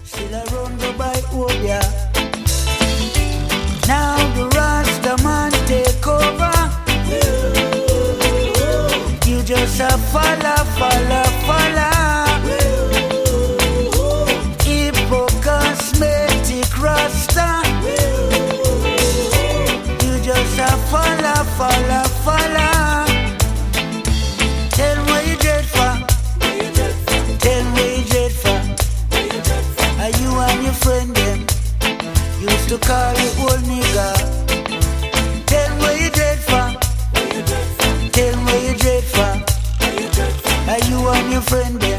Still around go by Obia. Now the Rasta man take over. You just a follow. Hippo cosmetic Rasta. You just a follow. Tell where you dread for. Tell where you dread for. Are you and your friend them used to call you old nigga? Tell where you dread for. Tell where you dread for. Are you and your friend them